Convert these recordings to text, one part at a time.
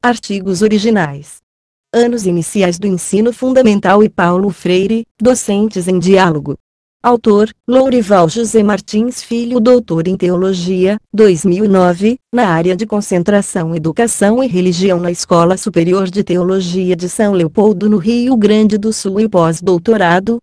Artigos originais. Anos iniciais do ensino fundamental e Paulo Freire, docentes em diálogo. Autor, Lourival José Martins Filho, doutor em Teologia, 2009, na área de concentração Educação e Religião na Escola Superior de Teologia de São Leopoldo no Rio Grande do Sul e pós-doutorado,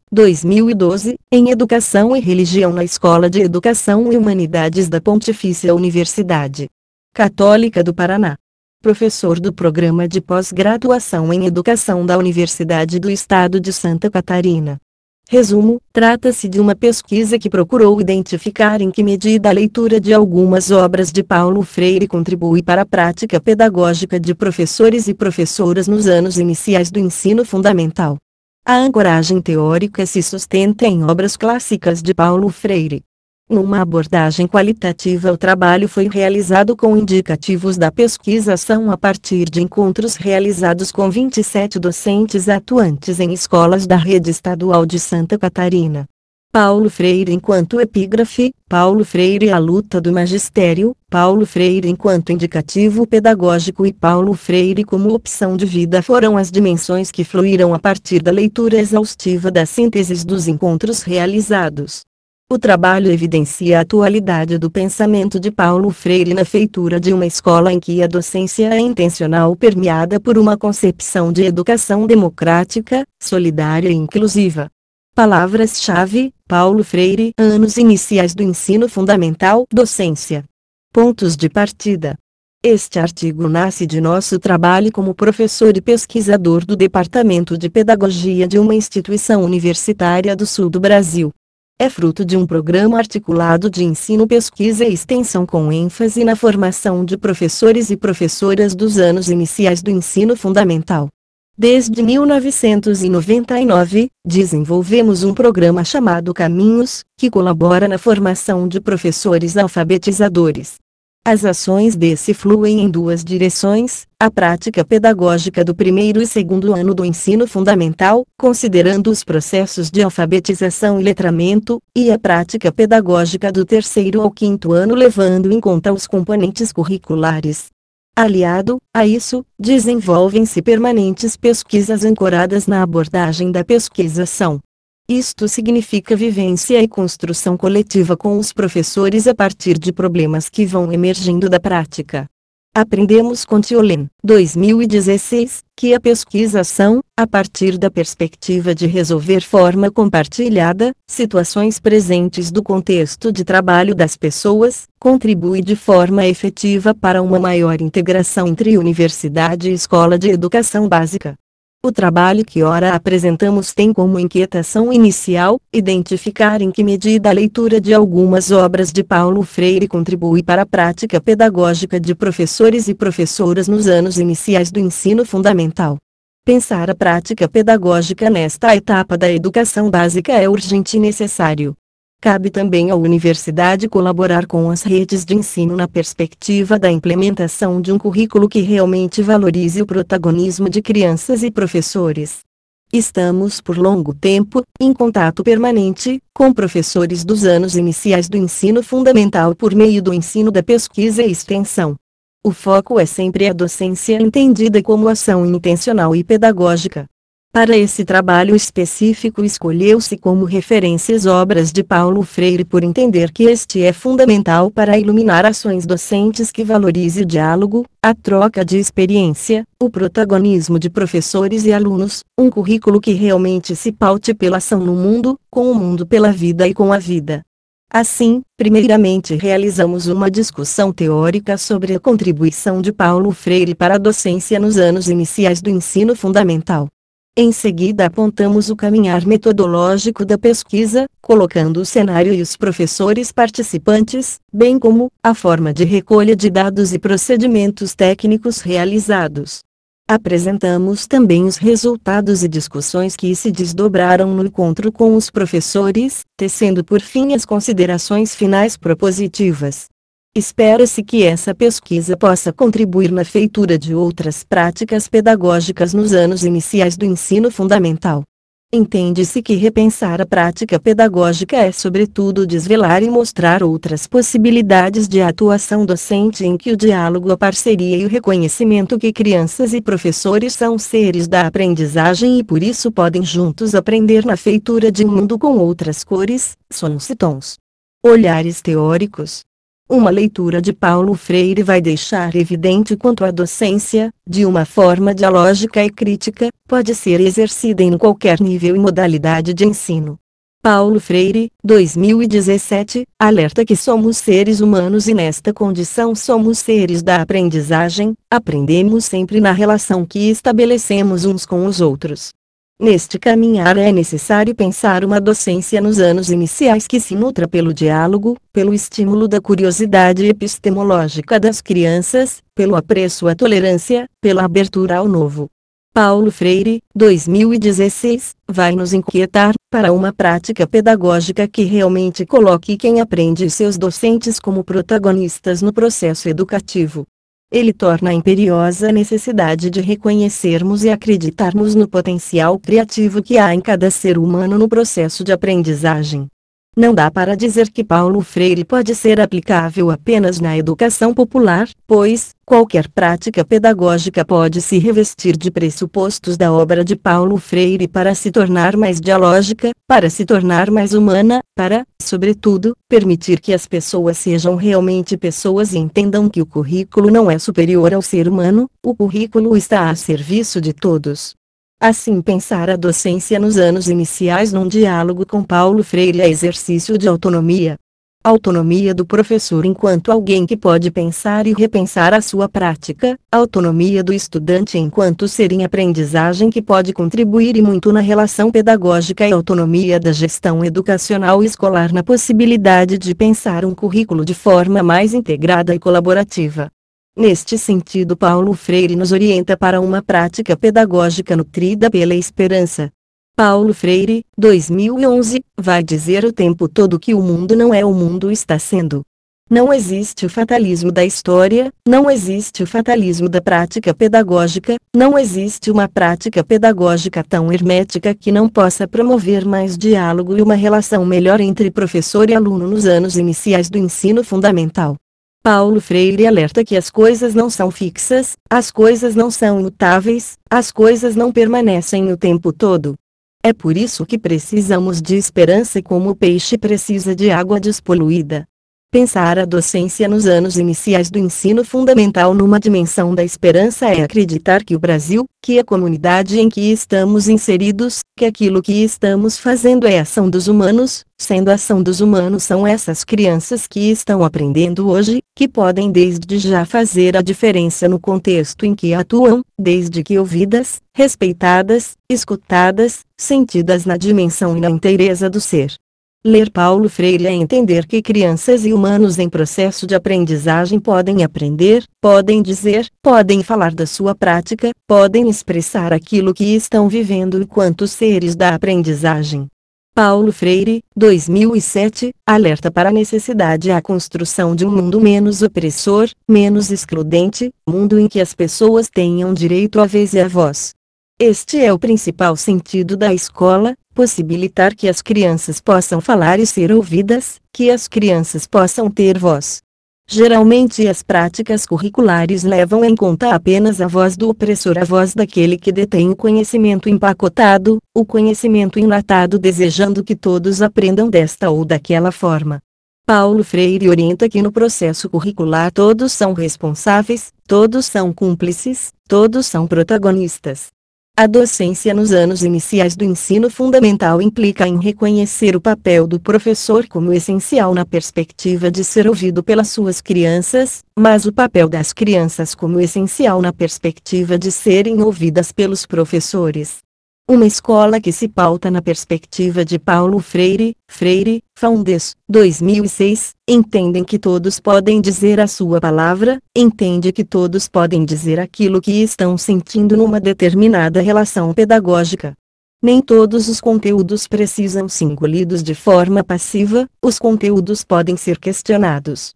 2012, em Educação e Religião na Escola de Educação e Humanidades da Pontifícia Universidade Católica do Paraná. Professor do Programa de Pós-Graduação em Educação da Universidade do Estado de Santa Catarina. Resumo: trata-se de uma pesquisa que procurou identificar em que medida a leitura de algumas obras de Paulo Freire contribui para a prática pedagógica de professores e professoras nos anos iniciais do ensino fundamental. A ancoragem teórica se sustenta em obras clássicas de Paulo Freire. Numa abordagem qualitativa, o trabalho foi realizado com indicativos da pesquisação a partir de encontros realizados com 27 docentes atuantes em escolas da rede estadual de Santa Catarina. Paulo Freire enquanto epígrafe, Paulo Freire a luta do magistério, Paulo Freire enquanto indicativo pedagógico e Paulo Freire como opção de vida foram as dimensões que fluíram a partir da leitura exaustiva das sínteses dos encontros realizados. O trabalho evidencia a atualidade do pensamento de Paulo Freire na feitura de uma escola em que a docência é intencional, permeada por uma concepção de educação democrática, solidária e inclusiva. Palavras-chave: Paulo Freire, anos iniciais do ensino fundamental, docência. Pontos de partida. Este artigo nasce de nosso trabalho como professor e pesquisador do Departamento de Pedagogia de uma instituição universitária do sul do Brasil. É fruto de um programa articulado de ensino, pesquisa e extensão com ênfase na formação de professores e professoras dos anos iniciais do ensino fundamental. Desde 1999, desenvolvemos um programa chamado Caminhos, que colabora na formação de professores alfabetizadores. As ações desse fluem em duas direções: a prática pedagógica do primeiro e segundo ano do ensino fundamental, considerando os processos de alfabetização e letramento, e a prática pedagógica do terceiro ao quinto ano, levando em conta os componentes curriculares. Aliado a isso, desenvolvem-se permanentes pesquisas ancoradas na abordagem da pesquisação. Isto significa vivência e construção coletiva com os professores a partir de problemas que vão emergindo da prática. Aprendemos com Tiolen, 2016, que a pesquisação, a partir da perspectiva de resolver forma compartilhada, situações presentes do contexto de trabalho das pessoas, contribui de forma efetiva para uma maior integração entre universidade e escola de educação básica. O trabalho que ora apresentamos tem como inquietação inicial identificar em que medida a leitura de algumas obras de Paulo Freire contribui para a prática pedagógica de professores e professoras nos anos iniciais do ensino fundamental. Pensar a prática pedagógica nesta etapa da educação básica é urgente e necessário. Cabe também à universidade colaborar com as redes de ensino na perspectiva da implementação de um currículo que realmente valorize o protagonismo de crianças e professores. Estamos por longo tempo, em contato permanente, com professores dos anos iniciais do ensino fundamental por meio do ensino da pesquisa e extensão. O foco é sempre a docência entendida como ação intencional e pedagógica. Para esse trabalho específico escolheu-se como referências obras de Paulo Freire por entender que este é fundamental para iluminar ações docentes que valorize o diálogo, a troca de experiência, o protagonismo de professores e alunos, um currículo que realmente se paute pela ação no mundo, com o mundo pela vida e com a vida. Assim, primeiramente realizamos uma discussão teórica sobre a contribuição de Paulo Freire para a docência nos anos iniciais do ensino fundamental. Em seguida apontamos o caminhar metodológico da pesquisa, colocando o cenário e os professores participantes, bem como a forma de recolha de dados e procedimentos técnicos realizados. Apresentamos também os resultados e discussões que se desdobraram no encontro com os professores, tecendo por fim as considerações finais propositivas. Espera-se que essa pesquisa possa contribuir na feitura de outras práticas pedagógicas nos anos iniciais do ensino fundamental. Entende-se que repensar a prática pedagógica é sobretudo desvelar e mostrar outras possibilidades de atuação docente em que o diálogo, a parceria e o reconhecimento que crianças e professores são seres da aprendizagem e por isso podem juntos aprender na feitura de um mundo com outras cores, sons e tons. Olhares teóricos. Uma leitura de Paulo Freire vai deixar evidente quanto a docência, de uma forma dialógica e crítica, pode ser exercida em qualquer nível e modalidade de ensino. Paulo Freire, 2017, alerta que somos seres humanos e nesta condição somos seres da aprendizagem, aprendemos sempre na relação que estabelecemos uns com os outros. Neste caminhar é necessário pensar uma docência nos anos iniciais que se nutra pelo diálogo, pelo estímulo da curiosidade epistemológica das crianças, pelo apreço à tolerância, pela abertura ao novo. Paulo Freire, 2016, vai nos inquietar para uma prática pedagógica que realmente coloque quem aprende e seus docentes como protagonistas no processo educativo. Ele torna imperiosa a necessidade de reconhecermos e acreditarmos no potencial criativo que há em cada ser humano no processo de aprendizagem. Não dá para dizer que Paulo Freire pode ser aplicável apenas na educação popular, pois, qualquer prática pedagógica pode se revestir de pressupostos da obra de Paulo Freire para se tornar mais dialógica, para se tornar mais humana, para, sobretudo, permitir que as pessoas sejam realmente pessoas e entendam que o currículo não é superior ao ser humano, o currículo está a serviço de todos. Assim, pensar a docência nos anos iniciais num diálogo com Paulo Freire é exercício de autonomia. Autonomia do professor enquanto alguém que pode pensar e repensar a sua prática, autonomia do estudante enquanto ser em aprendizagem que pode contribuir e muito na relação pedagógica e autonomia da gestão educacional escolar na possibilidade de pensar um currículo de forma mais integrada e colaborativa. Neste sentido, Paulo Freire nos orienta para uma prática pedagógica nutrida pela esperança. Paulo Freire, 2011, vai dizer o tempo todo que o mundo não é o mundo está sendo. Não existe o fatalismo da história, não existe o fatalismo da prática pedagógica, não existe uma prática pedagógica tão hermética que não possa promover mais diálogo e uma relação melhor entre professor e aluno nos anos iniciais do ensino fundamental. Paulo Freire alerta que as coisas não são fixas, as coisas não são imutáveis, as coisas não permanecem o tempo todo. É por isso que precisamos de esperança como o peixe precisa de água despoluída. Pensar a docência nos anos iniciais do ensino fundamental numa dimensão da esperança é acreditar que o Brasil, que a comunidade em que estamos inseridos, que aquilo que estamos fazendo é ação dos humanos, sendo a ação dos humanos são essas crianças que estão aprendendo hoje, que podem desde já fazer a diferença no contexto em que atuam, desde que ouvidas, respeitadas, escutadas, sentidas na dimensão e na inteireza do ser. Ler Paulo Freire é entender que crianças e humanos em processo de aprendizagem podem aprender, podem dizer, podem falar da sua prática, podem expressar aquilo que estão vivendo enquanto seres da aprendizagem. Paulo Freire, 2007, alerta para a necessidade e a construção de um mundo menos opressor, menos excludente, mundo em que as pessoas tenham direito à vez e à voz. Este é o principal sentido da escola, possibilitar que as crianças possam falar e ser ouvidas, que as crianças possam ter voz. Geralmente as práticas curriculares levam em conta apenas a voz do opressor, a voz daquele que detém o conhecimento empacotado, o conhecimento enlatado, desejando que todos aprendam desta ou daquela forma. Paulo Freire orienta que no processo curricular todos são responsáveis, todos são cúmplices, todos são protagonistas. A docência nos anos iniciais do ensino fundamental implica em reconhecer o papel do professor como essencial na perspectiva de ser ouvido pelas suas crianças, mas o papel das crianças como essencial na perspectiva de serem ouvidas pelos professores. Uma escola que se pauta na perspectiva de Paulo Freire, Freire, Foundes, 2006, entendem que todos podem dizer a sua palavra, entende que todos podem dizer aquilo que estão sentindo numa determinada relação pedagógica. Nem todos os conteúdos precisam ser engolidos de forma passiva, os conteúdos podem ser questionados.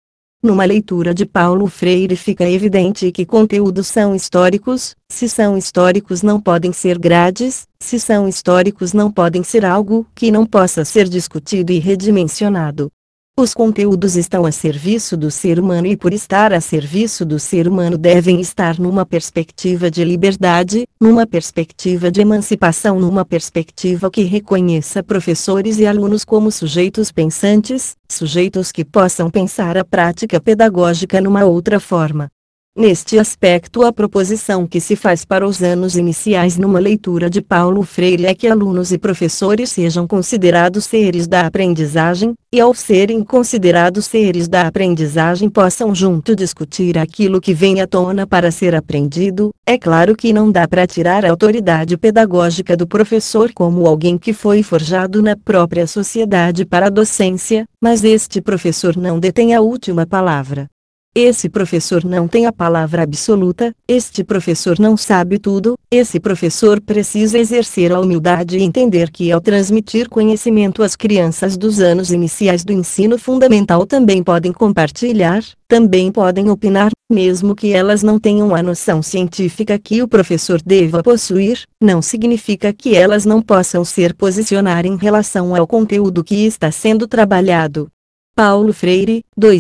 Numa leitura de Paulo Freire fica evidente que conteúdos são históricos, se são históricos não podem ser grades, se são históricos não podem ser algo que não possa ser discutido e redimensionado. Os conteúdos estão a serviço do ser humano e por estar a serviço do ser humano devem estar numa perspectiva de liberdade, numa perspectiva de emancipação, numa perspectiva que reconheça professores e alunos como sujeitos pensantes, sujeitos que possam pensar a prática pedagógica numa outra forma. Neste aspecto, a proposição que se faz para os anos iniciais numa leitura de Paulo Freire é que alunos e professores sejam considerados seres da aprendizagem, e ao serem considerados seres da aprendizagem possam junto discutir aquilo que vem à tona para ser aprendido. É claro que não dá para tirar a autoridade pedagógica do professor como alguém que foi forjado na própria sociedade para a docência, mas este professor não detém a última palavra. Esse professor não tem a palavra absoluta, este professor não sabe tudo, esse professor precisa exercer a humildade e entender que ao transmitir conhecimento às crianças dos anos iniciais do ensino fundamental também podem compartilhar, também podem opinar, mesmo que elas não tenham a noção científica que o professor deva possuir, não significa que elas não possam se posicionar em relação ao conteúdo que está sendo trabalhado. Paulo Freire,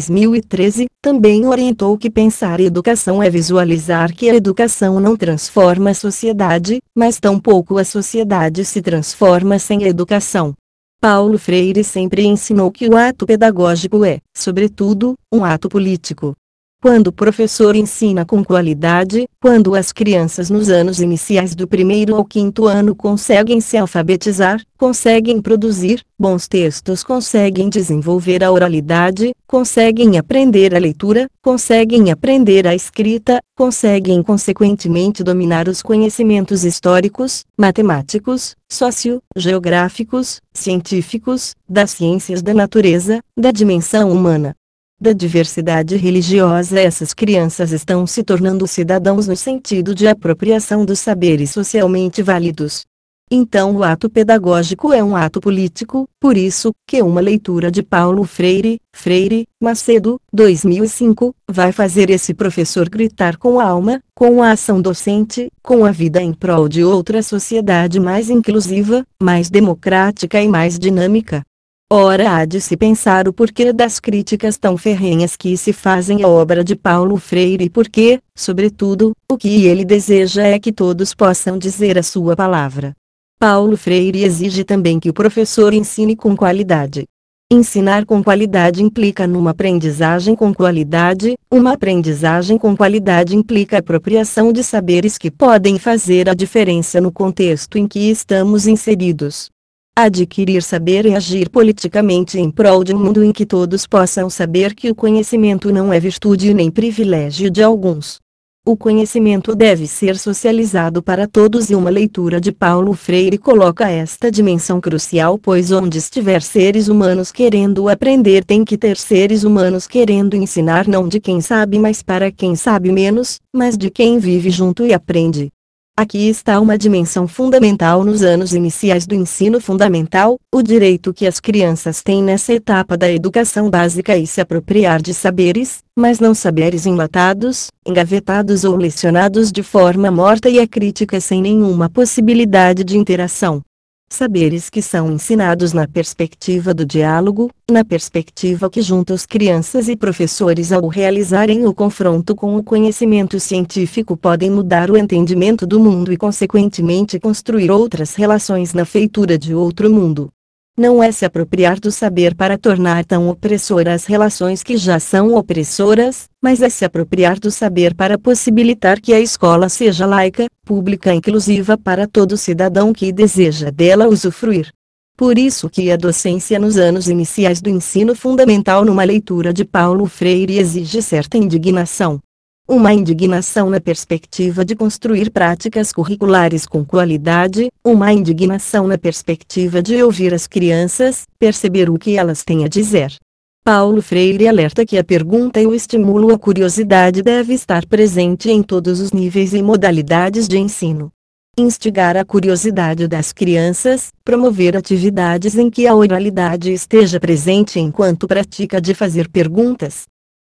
2013, também orientou que pensar educação é visualizar que a educação não transforma a sociedade, mas tampouco a sociedade se transforma sem a educação. Paulo Freire sempre ensinou que o ato pedagógico é, sobretudo, um ato político. Quando o professor ensina com qualidade, quando as crianças nos anos iniciais do 1º ao 5º ano conseguem se alfabetizar, conseguem produzir bons textos, conseguem desenvolver a oralidade, conseguem aprender a leitura, conseguem aprender a escrita, conseguem consequentemente dominar os conhecimentos históricos, matemáticos, socio-geográficos, científicos, das ciências da natureza, da dimensão humana, da diversidade religiosa, essas crianças estão se tornando cidadãos no sentido de apropriação dos saberes socialmente válidos. Então o ato pedagógico é um ato político, por isso, que uma leitura de Paulo Freire, Macedo, 2005, vai fazer esse professor gritar com a alma, com a ação docente, com a vida em prol de outra sociedade mais inclusiva, mais democrática e mais dinâmica. Ora, há de se pensar o porquê das críticas tão ferrenhas que se fazem à obra de Paulo Freire e porque, sobretudo, o que ele deseja é que todos possam dizer a sua palavra. Paulo Freire exige também que o professor ensine com qualidade. Ensinar com qualidade implica numa aprendizagem com qualidade, uma aprendizagem com qualidade implica a apropriação de saberes que podem fazer a diferença no contexto em que estamos inseridos. Adquirir saber e agir politicamente em prol de um mundo em que todos possam saber que o conhecimento não é virtude nem privilégio de alguns. O conhecimento deve ser socializado para todos e uma leitura de Paulo Freire coloca esta dimensão crucial, pois onde estiver seres humanos querendo aprender tem que ter seres humanos querendo ensinar, não de quem sabe mais para quem sabe menos, mas de quem vive junto e aprende. Aqui está uma dimensão fundamental nos anos iniciais do ensino fundamental, o direito que as crianças têm nessa etapa da educação básica e se apropriar de saberes, mas não saberes enlatados, engavetados ou lecionados de forma morta e acrítica sem nenhuma possibilidade de interação. Saberes que são ensinados na perspectiva do diálogo, na perspectiva que junta os crianças e professores ao realizarem o confronto com o conhecimento científico podem mudar o entendimento do mundo e consequentemente construir outras relações na feitura de outro mundo. Não é se apropriar do saber para tornar tão opressora as relações que já são opressoras, mas é se apropriar do saber para possibilitar que a escola seja laica, pública e inclusiva para todo cidadão que deseja dela usufruir. Por isso que a docência nos anos iniciais do ensino fundamental numa leitura de Paulo Freire exige certa indignação. Uma indignação na perspectiva de construir práticas curriculares com qualidade, uma indignação na perspectiva de ouvir as crianças, perceber o que elas têm a dizer. Paulo Freire alerta que a pergunta e o estímulo à curiosidade deve estar presente em todos os níveis e modalidades de ensino. Instigar a curiosidade das crianças, promover atividades em que a oralidade esteja presente enquanto prática de fazer perguntas.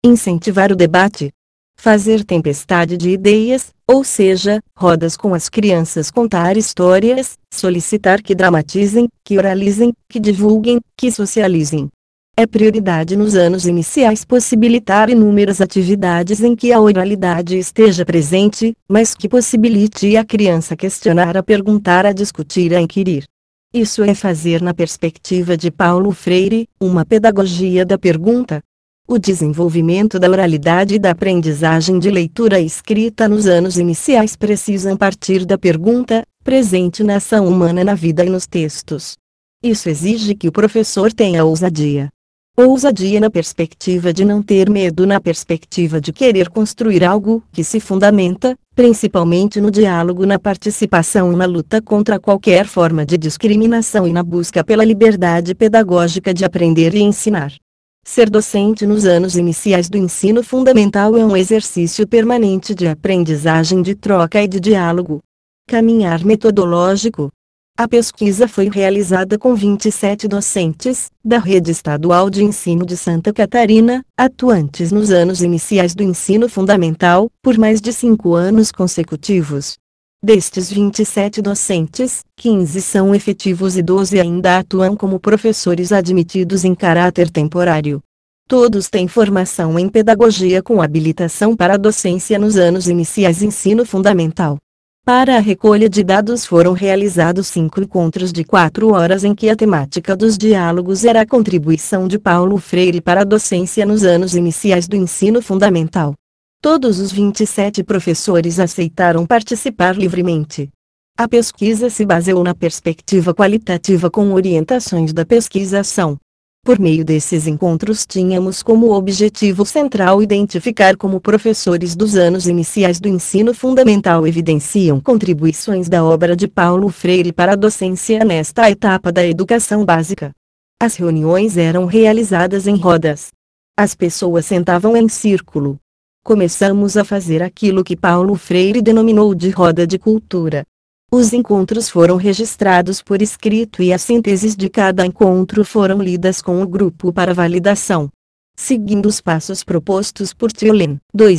incentivar o debate, fazer tempestade de ideias, ou seja, rodas com as crianças, contar histórias, solicitar que dramatizem, que oralizem, que divulguem, que socializem. É prioridade nos anos iniciais possibilitar inúmeras atividades em que a oralidade esteja presente, mas que possibilite a criança questionar, a perguntar, a discutir, a inquirir. Isso é fazer, na perspectiva de Paulo Freire, uma pedagogia da pergunta. O desenvolvimento da oralidade e da aprendizagem de leitura e escrita nos anos iniciais precisam partir da pergunta, presente na ação humana, na vida e nos textos. Isso exige que o professor tenha ousadia. Ousadia na perspectiva de não ter medo, na perspectiva de querer construir algo que se fundamenta, principalmente no diálogo, na participação e na luta contra qualquer forma de discriminação e na busca pela liberdade pedagógica de aprender e ensinar. Ser docente nos anos iniciais do ensino fundamental é um exercício permanente de aprendizagem, de troca e de diálogo. Caminhar metodológico. A pesquisa foi realizada com 27 docentes, da Rede Estadual de Ensino de Santa Catarina, atuantes nos anos iniciais do ensino fundamental, por mais de 5 anos consecutivos. Destes 27 docentes, 15 são efetivos e 12 ainda atuam como professores admitidos em caráter temporário. Todos têm formação em pedagogia com habilitação para a docência nos anos iniciais ensino fundamental. Para a recolha de dados foram realizados 5 encontros de 4 horas em que a temática dos diálogos era a contribuição de Paulo Freire para a docência nos anos iniciais do ensino fundamental. Todos os 27 professores aceitaram participar livremente. A pesquisa se baseou na perspectiva qualitativa com orientações da pesquisação. Por meio desses encontros tínhamos como objetivo central identificar como professores dos anos iniciais do ensino fundamental evidenciam contribuições da obra de Paulo Freire para a docência nesta etapa da educação básica. As reuniões eram realizadas em rodas. As pessoas sentavam em círculo. Começamos a fazer aquilo que Paulo Freire denominou de roda de cultura. Os encontros foram registrados por escrito e as sínteses de cada encontro foram lidas com o grupo para validação. Seguindo os passos propostos por Thielen,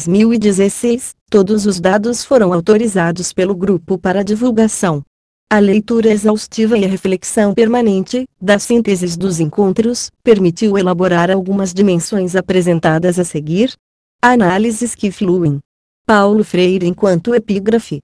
2016, todos os dados foram autorizados pelo grupo para divulgação. A leitura exaustiva e a reflexão permanente, das sínteses dos encontros, permitiu elaborar algumas dimensões apresentadas a seguir. Análises que fluem. Paulo Freire enquanto epígrafe.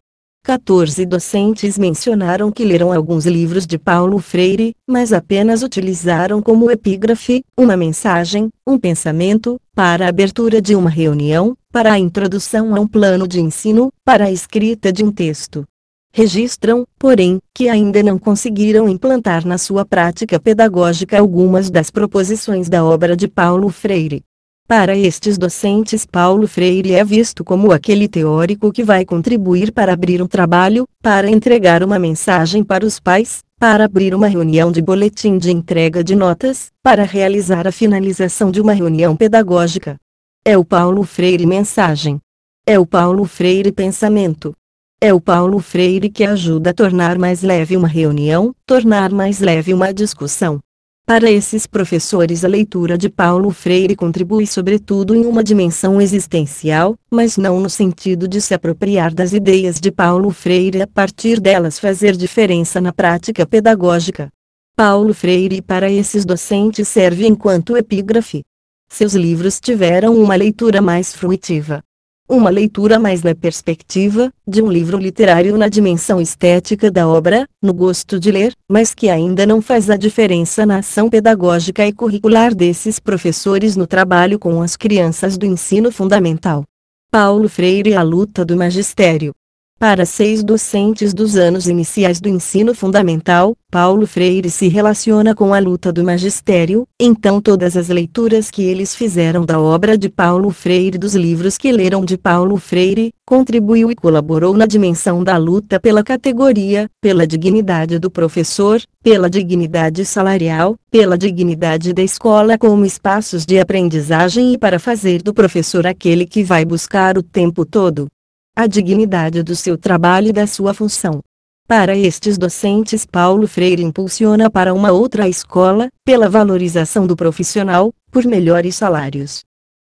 14 docentes mencionaram que leram alguns livros de Paulo Freire, mas apenas utilizaram como epígrafe, uma mensagem, um pensamento, para a abertura de uma reunião, para a introdução a um plano de ensino, para a escrita de um texto. Registram, porém, que ainda não conseguiram implantar na sua prática pedagógica algumas das proposições da obra de Paulo Freire. Para estes docentes, Paulo Freire é visto como aquele teórico que vai contribuir para abrir um trabalho, para entregar uma mensagem para os pais, para abrir uma reunião de boletim de entrega de notas, para realizar a finalização de uma reunião pedagógica. É o Paulo Freire mensagem. É o Paulo Freire pensamento. É o Paulo Freire que ajuda a tornar mais leve uma reunião, tornar mais leve uma discussão. Para esses professores, a leitura de Paulo Freire contribui sobretudo em uma dimensão existencial, mas não no sentido de se apropriar das ideias de Paulo Freire e a partir delas fazer diferença na prática pedagógica. Paulo Freire para esses docentes serve enquanto epígrafe. Seus livros tiveram uma leitura mais fruitiva. Uma leitura mais na perspectiva de um livro literário na dimensão estética da obra, no gosto de ler, mas que ainda não faz a diferença na ação pedagógica e curricular desses professores no trabalho com as crianças do ensino fundamental. Paulo Freire e a luta do magistério. Para 6 docentes dos anos iniciais do ensino fundamental, Paulo Freire se relaciona com a luta do magistério, então todas as leituras que eles fizeram da obra de Paulo Freire, dos livros que leram de Paulo Freire, contribuiu e colaborou na dimensão da luta pela categoria, pela dignidade do professor, pela dignidade salarial, pela dignidade da escola como espaços de aprendizagem e para fazer do professor aquele que vai buscar o tempo todo a dignidade do seu trabalho e da sua função. Para estes docentes, Paulo Freire impulsiona para uma outra escola, pela valorização do profissional, por melhores salários.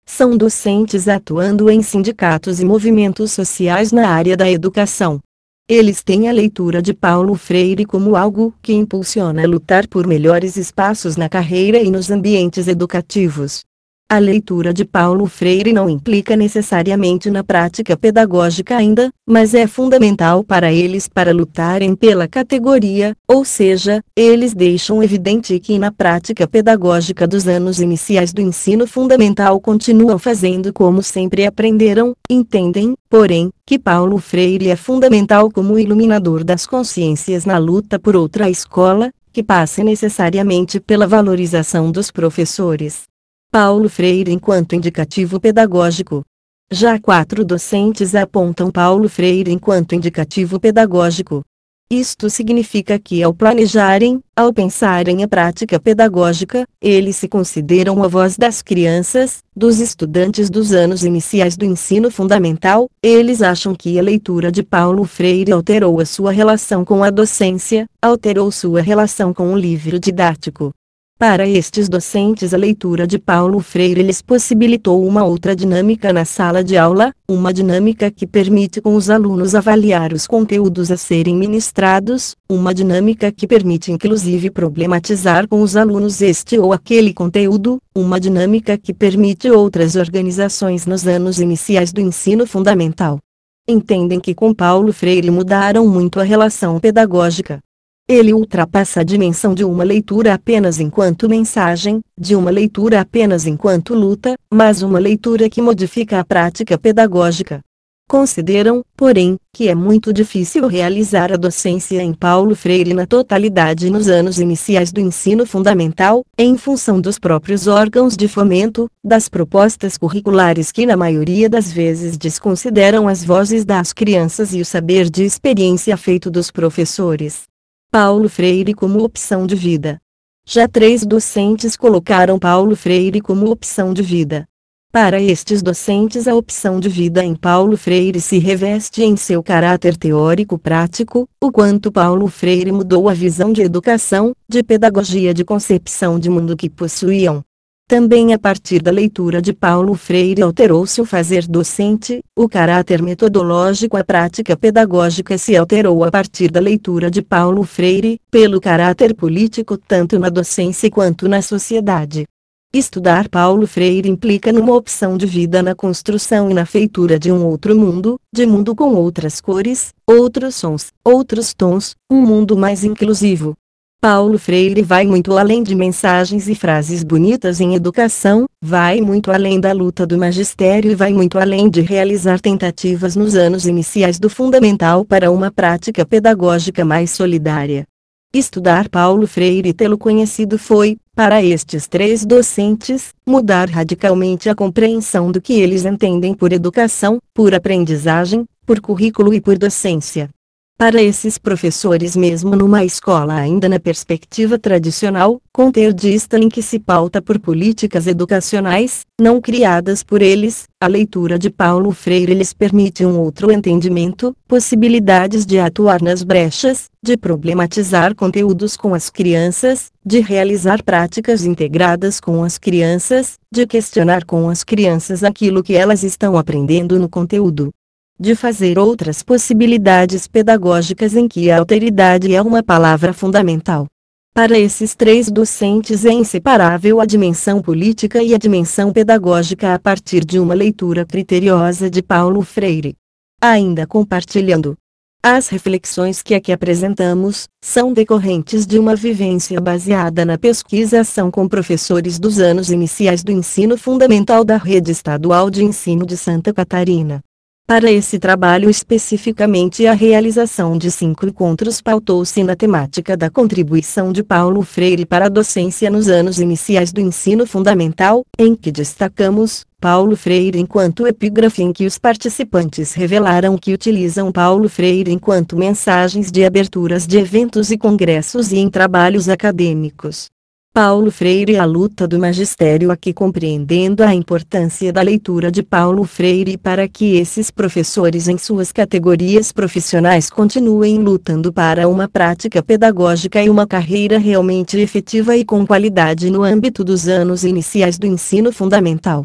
São docentes atuando em sindicatos e movimentos sociais na área da educação. Eles têm a leitura de Paulo Freire como algo que impulsiona a lutar por melhores espaços na carreira e nos ambientes educativos. A leitura de Paulo Freire não implica necessariamente na prática pedagógica ainda, mas é fundamental para eles para lutarem pela categoria, ou seja, eles deixam evidente que na prática pedagógica dos anos iniciais do ensino fundamental continuam fazendo como sempre aprenderam, entendem, porém, que Paulo Freire é fundamental como iluminador das consciências na luta por outra escola, que passe necessariamente pela valorização dos professores. Paulo Freire enquanto indicativo pedagógico. Já 4 docentes apontam Paulo Freire enquanto indicativo pedagógico. Isto significa que ao planejarem, ao pensarem a prática pedagógica, eles se consideram a voz das crianças, dos estudantes dos anos iniciais do ensino fundamental, eles acham que a leitura de Paulo Freire alterou a sua relação com a docência, alterou sua relação com o livro didático. Para estes docentes a leitura de Paulo Freire lhes possibilitou uma outra dinâmica na sala de aula, uma dinâmica que permite com os alunos avaliar os conteúdos a serem ministrados, uma dinâmica que permite inclusive problematizar com os alunos este ou aquele conteúdo, uma dinâmica que permite outras organizações nos anos iniciais do ensino fundamental. Entendem que com Paulo Freire mudaram muito a relação pedagógica. Ele ultrapassa a dimensão de uma leitura apenas enquanto mensagem, de uma leitura apenas enquanto luta, mas uma leitura que modifica a prática pedagógica. Consideram, porém, que é muito difícil realizar a docência em Paulo Freire na totalidade nos anos iniciais do ensino fundamental, em função dos próprios órgãos de fomento, das propostas curriculares que na maioria das vezes desconsideram as vozes das crianças e o saber de experiência feito dos professores. Paulo Freire como opção de vida. Já 3 docentes colocaram Paulo Freire como opção de vida. Para estes docentes a opção de vida em Paulo Freire se reveste em seu caráter teórico-prático, o quanto Paulo Freire mudou a visão de educação, de pedagogia de concepção de mundo que possuíam. Também a partir da leitura de Paulo Freire alterou-se o fazer docente, o caráter metodológico, a prática pedagógica se alterou a partir da leitura de Paulo Freire, pelo caráter político tanto na docência quanto na sociedade. Estudar Paulo Freire implica numa opção de vida na construção e na feitura de um outro mundo, de mundo com outras cores, outros sons, outros tons, um mundo mais inclusivo. Paulo Freire vai muito além de mensagens e frases bonitas em educação, vai muito além da luta do magistério e vai muito além de realizar tentativas nos anos iniciais do fundamental para uma prática pedagógica mais solidária. Estudar Paulo Freire e tê-lo conhecido foi, para estes 3 docentes, mudar radicalmente a compreensão do que eles entendem por educação, por aprendizagem, por currículo e por docência. Para esses professores mesmo numa escola ainda na perspectiva tradicional, conteudista em que se pauta por políticas educacionais, não criadas por eles, a leitura de Paulo Freire lhes permite um outro entendimento, possibilidades de atuar nas brechas, de problematizar conteúdos com as crianças, de realizar práticas integradas com as crianças, de questionar com as crianças aquilo que elas estão aprendendo no conteúdo. De fazer outras possibilidades pedagógicas em que a alteridade é uma palavra fundamental. Para esses 3 docentes é inseparável a dimensão política e a dimensão pedagógica a partir de uma leitura criteriosa de Paulo Freire. Ainda compartilhando. As reflexões que aqui apresentamos, são decorrentes de uma vivência baseada na pesquisação com professores dos anos iniciais do ensino fundamental da Rede Estadual de Ensino de Santa Catarina. Para esse trabalho especificamente a realização de 5 encontros pautou-se na temática da contribuição de Paulo Freire para a docência nos anos iniciais do ensino fundamental, em que destacamos, Paulo Freire enquanto epígrafe em que os participantes revelaram que utilizam Paulo Freire enquanto mensagens de aberturas de eventos e congressos e em trabalhos acadêmicos. Paulo Freire e a luta do magistério aqui compreendendo a importância da leitura de Paulo Freire para que esses professores em suas categorias profissionais continuem lutando para uma prática pedagógica e uma carreira realmente efetiva e com qualidade no âmbito dos anos iniciais do ensino fundamental.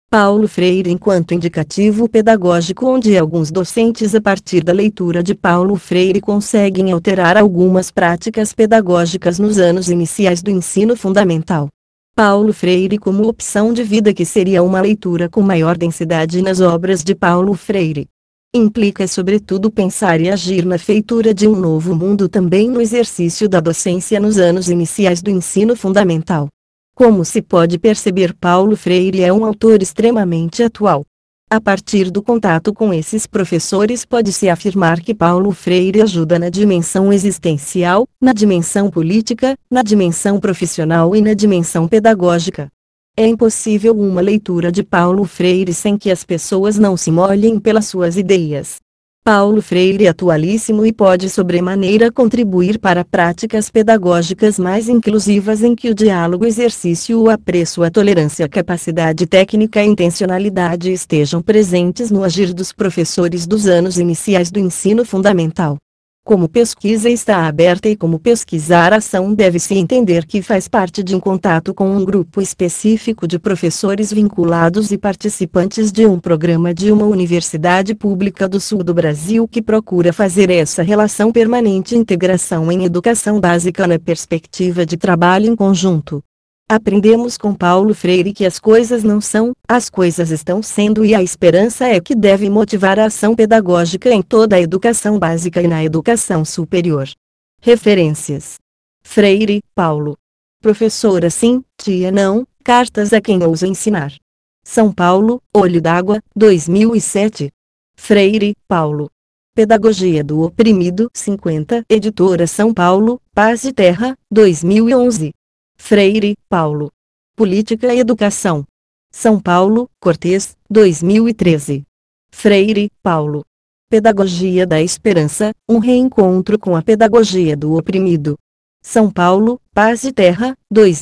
Paulo Freire enquanto indicativo pedagógico, onde alguns docentes a partir da leitura de Paulo Freire conseguem alterar algumas práticas pedagógicas nos anos iniciais do ensino fundamental. Paulo Freire como opção de vida, que seria uma leitura com maior densidade nas obras de Paulo Freire. Implica sobretudo pensar e agir na feitura de um novo mundo também no exercício da docência nos anos iniciais do ensino fundamental. Como se pode perceber, Paulo Freire é um autor extremamente atual. A partir do contato com esses professores, pode-se afirmar que Paulo Freire ajuda na dimensão existencial, na dimensão política, na dimensão profissional e na dimensão pedagógica. É impossível uma leitura de Paulo Freire sem que as pessoas não se molhem pelas suas ideias. Paulo Freire é atualíssimo e pode sobremaneira contribuir para práticas pedagógicas mais inclusivas em que o diálogo, exercício, o apreço, a tolerância, a capacidade técnica e a intencionalidade estejam presentes no agir dos professores dos anos iniciais do ensino fundamental. Como pesquisa está aberta e como pesquisar a ação, deve-se entender que faz parte de um contato com um grupo específico de professores vinculados e participantes de um programa de uma universidade pública do sul do Brasil que procura fazer essa relação permanente e integração em educação básica na perspectiva de trabalho em conjunto. Aprendemos com Paulo Freire que as coisas não são, as coisas estão sendo, e a esperança é que deve motivar a ação pedagógica em toda a educação básica e na educação superior. Referências: Freire, Paulo. Professora sim, tia não, cartas a quem ousa ensinar. São Paulo, Olho d'Água, 2007. Freire, Paulo. Pedagogia do Oprimido, 50, Editora São Paulo, Paz e Terra, 2011. Freire, Paulo. Política e Educação. São Paulo, Cortez, 2013. Freire, Paulo. Pedagogia da Esperança, um reencontro com a pedagogia do oprimido. São Paulo, Paz e Terra,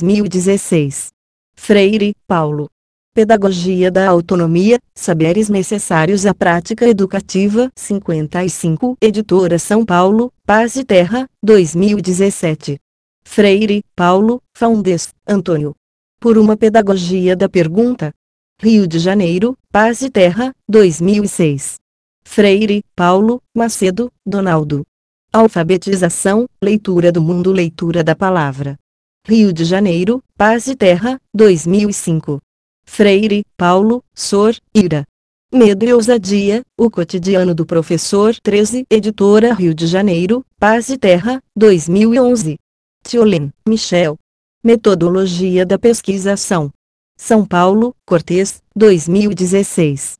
2016. Freire, Paulo. Pedagogia da Autonomia, Saberes Necessários à Prática Educativa, 55, Editora São Paulo, Paz e Terra, 2017. Freire, Paulo, Faundes, Antônio. Por uma Pedagogia da Pergunta. Rio de Janeiro, Paz e Terra, 2006. Freire, Paulo, Macedo, Donaldo. Alfabetização, Leitura do Mundo, Leitura da Palavra. Rio de Janeiro, Paz e Terra, 2005. Freire, Paulo, Sor, Ira. Medo e Ousadia, O Cotidiano do Professor, 13, Editora Rio de Janeiro, Paz e Terra, 2011. Tiolen, Michel. Metodologia da Pesquisação. São Paulo, Cortez, 2016.